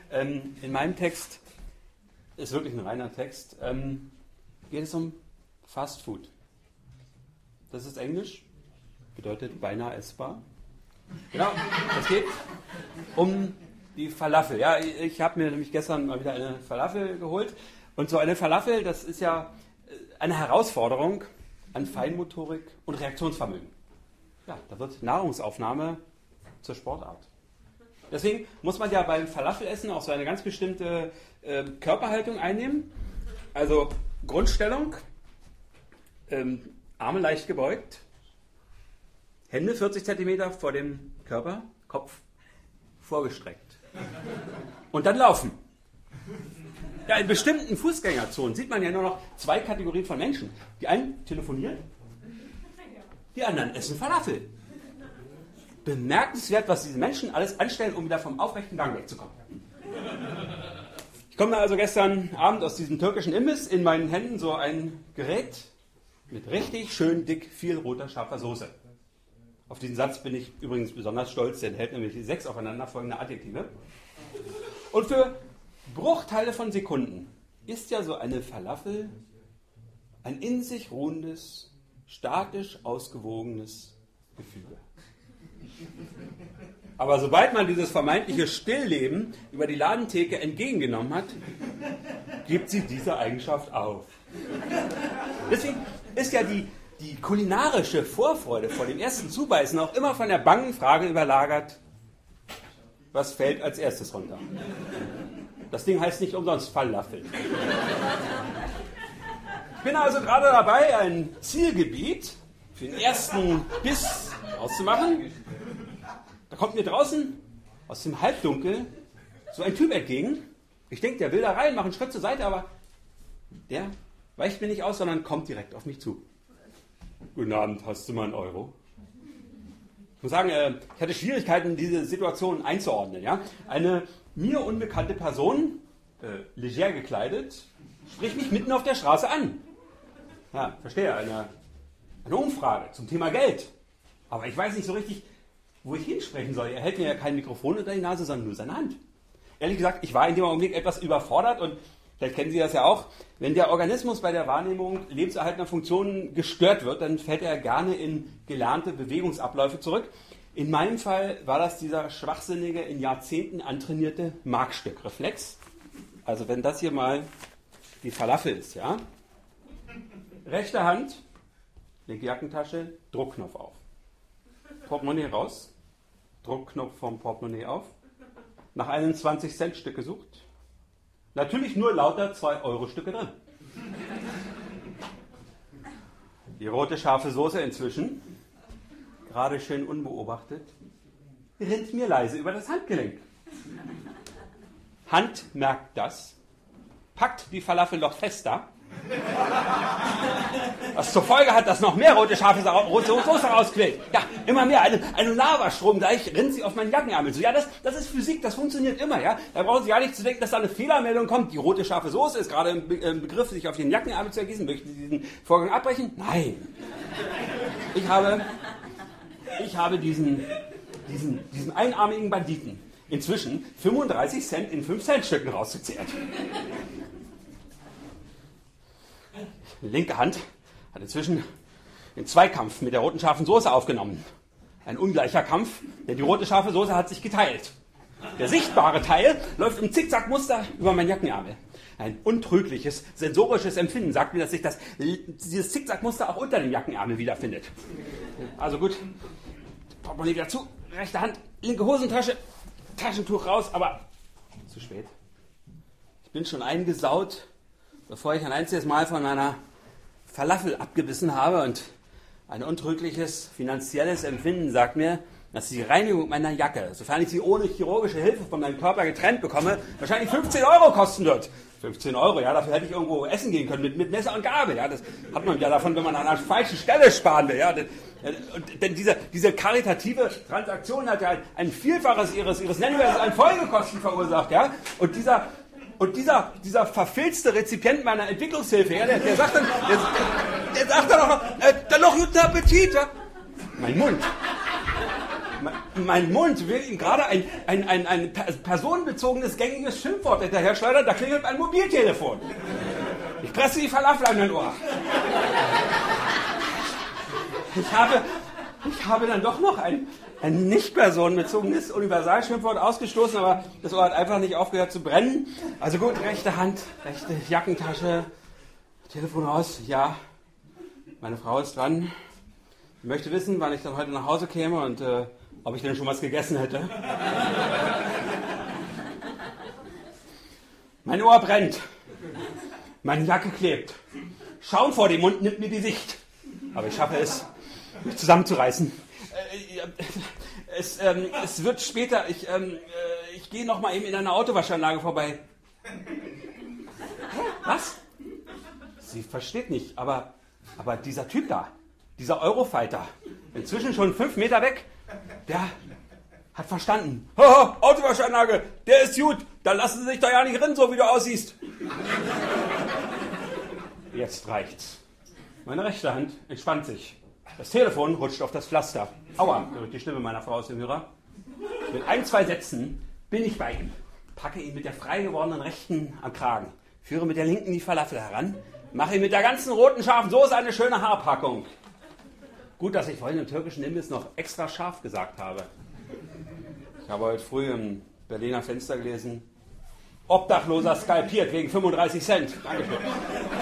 In meinem Text, ist wirklich ein reiner Text, geht es um Fast Food. Das ist Englisch, bedeutet beinahe essbar. Genau, es geht um die Falafel. Ja, ich habe mir nämlich gestern mal wieder eine Falafel geholt. Und so eine Falafel, das ist ja eine Herausforderung an Feinmotorik und Reaktionsvermögen. Ja, da wird Nahrungsaufnahme zur Sportart. Deswegen muss man ja beim Falafelessen auch so eine ganz bestimmte Körperhaltung einnehmen. Also Grundstellung, Arme leicht gebeugt, Hände 40 cm vor dem Körper, Kopf vorgestreckt. Und dann laufen. Ja, in bestimmten Fußgängerzonen sieht man ja nur noch zwei Kategorien von Menschen. Die einen telefonieren, die anderen essen Falafel. Bemerkenswert, was diese Menschen alles anstellen, um wieder vom aufrechten Gang wegzukommen. Ich komme also gestern Abend aus diesem türkischen Imbiss, in meinen Händen so ein Gerät mit richtig schön dick viel roter, scharfer Soße. Auf diesen Satz bin ich übrigens besonders stolz, der enthält nämlich 6 aufeinanderfolgende Adjektive. Und für Bruchteile von Sekunden ist ja so eine Falafel ein in sich ruhendes, statisch ausgewogenes Gefüge. Aber sobald man dieses vermeintliche Stillleben über die Ladentheke entgegengenommen hat, gibt sie diese Eigenschaft auf. Deswegen ist ja die kulinarische Vorfreude vor dem ersten Zubeißen auch immer von der bangen Frage überlagert, was fällt als erstes runter? Das Ding heißt nicht umsonst Falafel. Ich bin also gerade dabei, ein Zielgebiet für den ersten Biss auszumachen. Da kommt mir draußen aus dem Halbdunkel so ein Typ entgegen. Ich denke, der will da rein, macht einen Schritt zur Seite, aber der weicht mir nicht aus, sondern kommt direkt auf mich zu. Guten Abend, hast du mal einen Euro? Ich muss sagen, ich hatte Schwierigkeiten, diese Situation einzuordnen. Ja? Eine mir unbekannte Person, leger gekleidet, spricht mich mitten auf der Straße an. Ja, verstehe, eine Umfrage zum Thema Geld. Aber ich weiß nicht so richtig, wo ich hinsprechen soll. Er hält mir ja kein Mikrofon unter die Nase, sondern nur seine Hand. Ehrlich gesagt, ich war in dem Augenblick etwas überfordert und vielleicht kennen Sie das ja auch. Wenn der Organismus bei der Wahrnehmung lebenserhaltender Funktionen gestört wird, dann fällt er gerne in gelernte Bewegungsabläufe zurück. In meinem Fall war das dieser schwachsinnige, in Jahrzehnten antrainierte Markstückreflex. Also wenn das hier mal die Falafel ist, ja. Rechte Hand, linke Jackentasche, Druckknopf auf. Portemonnaie raus, Druckknopf vom Portemonnaie auf. Nach einem 20-Cent-Stück gesucht. Natürlich nur lauter 2-Euro-Stücke drin. Die rote scharfe Soße inzwischen, gerade schön unbeobachtet, rinnt mir leise über das Handgelenk. Hand merkt das, packt die Falafel noch fester, was zur Folge hat, dass noch mehr rote scharfe Soße rausquillt. Ja, immer mehr, eine Lavastrom, gleich rinnt sie auf meinen Jackenärmel zu. Ja, das ist Physik, das funktioniert immer. Ja, da brauchen Sie gar nicht zu denken, dass da eine Fehlermeldung kommt. Die rote scharfe Soße ist gerade im Begriff, sich auf den Jackenärmel zu ergießen. Möchten Sie diesen Vorgang abbrechen? Nein. Ich habe diesen einarmigen Banditen inzwischen 35 Cent in 5-Cent-Stücken rausgezehrt. Linke Hand hat inzwischen den Zweikampf mit der roten scharfen Soße aufgenommen. Ein ungleicher Kampf, denn die rote scharfe Soße hat sich geteilt. Der sichtbare Teil läuft im Zickzackmuster über meinen Jackenärmel. Ein untrügliches, sensorisches Empfinden sagt mir, dass sich dieses Zickzackmuster auch unter dem Jackenärmel wiederfindet. Also gut, Portemonnaie wieder zu, rechte Hand, linke Hosentasche, Taschentuch raus, aber zu spät. Ich bin schon eingesaut, bevor ich ein einziges Mal von meiner Falafel abgebissen habe, und ein untrügliches finanzielles Empfinden sagt mir, dass die Reinigung meiner Jacke, sofern ich sie ohne chirurgische Hilfe von meinem Körper getrennt bekomme, wahrscheinlich 15 Euro kosten wird. 15 Euro, ja, dafür hätte ich irgendwo essen gehen können mit Messer und Gabel. Ja, das hat man ja davon, wenn man an einer falschen Stelle sparen will. Ja. Denn diese karitative Transaktion hat ja ein Vielfaches ihres nennen wir es, an Folgekosten verursacht. Ja. Und dieser verfilzte Rezipient meiner Entwicklungshilfe, ja, der sagt dann, dann noch guten Appetit. Ja. Mein Mund. mein Mund will ihm gerade ein personenbezogenes, gängiges Schimpfwort hinterher schleudern, da klingelt mein Mobiltelefon. Ich presse die Falafel an mein Ohr. Ich habe dann doch noch ein nicht personenbezogenes Universalschimpfwort ausgestoßen, aber das Ohr hat einfach nicht aufgehört zu brennen. Also gut, rechte Hand, rechte Jackentasche, Telefon aus, ja, meine Frau ist dran. Ich möchte wissen, wann ich dann heute nach Hause käme und ob ich denn schon was gegessen hätte. Mein Ohr brennt. Meine Jacke klebt. Schaum vor dem Mund nimmt mir die Sicht. Aber ich schaffe es, mich zusammenzureißen. Es wird später. Ich gehe noch mal eben in einer Autowaschanlage vorbei. Was? Sie versteht nicht, aber dieser Typ da, dieser Eurofighter, inzwischen schon 5 Meter weg, der hat verstanden. Haha, Autowaschanlage, der ist gut, da lassen Sie sich doch ja nicht rein, so wie du aussiehst. Jetzt reicht's. Meine rechte Hand entspannt sich. Das Telefon rutscht auf das Pflaster. Aua, da wird die Stimme meiner Frau aus dem Hörer. Mit 1, 2 Sätzen bin ich bei ihm. Packe ihn mit der frei gewordenen rechten am Kragen. Führe mit der linken die Falafel heran. Mache ihn mit der ganzen roten scharfen Soße eine schöne Haarpackung. Gut, dass ich vorhin im türkischen Imbiss noch extra scharf gesagt habe. Ich habe heute früh im Berliner Fenster gelesen, Obdachloser skalpiert wegen 35 Cent. Dankeschön.